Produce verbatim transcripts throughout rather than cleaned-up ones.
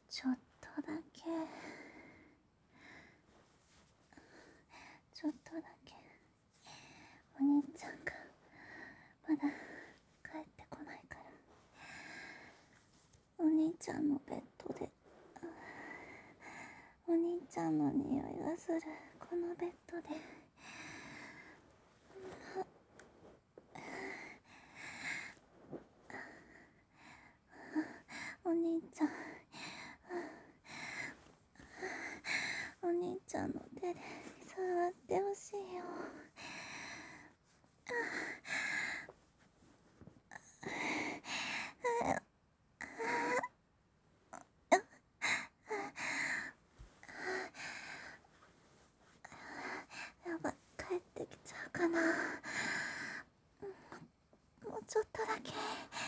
ちょっとだけちょっとだけお兄ちゃんがまだ帰ってこないから、お兄ちゃんのベッドでお兄ちゃんの匂いがするこのベッドでお兄ちゃんお兄ちゃんの手で触ってほしいよ。やばい、帰ってきちゃうかな。もうちょっとだけ。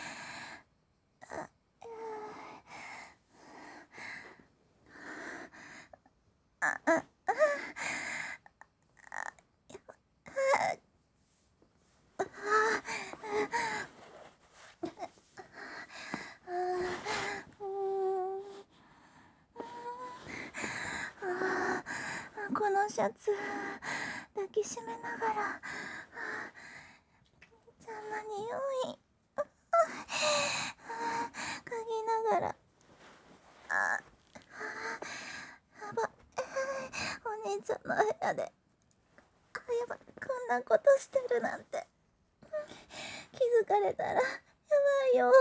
あああこのシャツ抱きしめながらちゃんな匂い嗅ぎながら、あやばお兄ちゃんの部屋で、あやばこんなことしてるなんて気づかれたらやばいよ。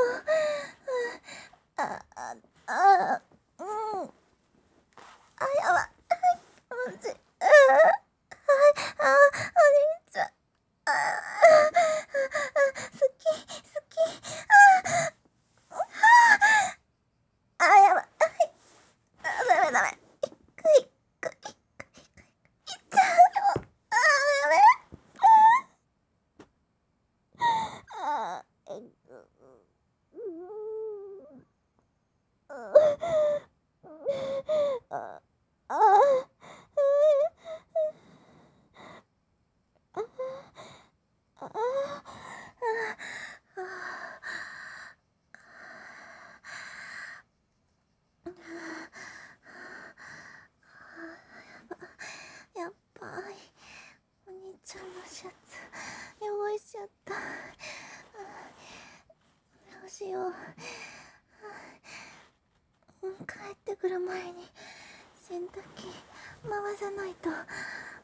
あああうんあやばマジあああお兄ちゃんあ好き好きああやばいあダメダメいくいくいくいっちゃうよあやめあえぐああやっばいお兄ちゃんのシャツ汚しちゃった。どうしよう。帰ってくる前に洗濯機回さないと。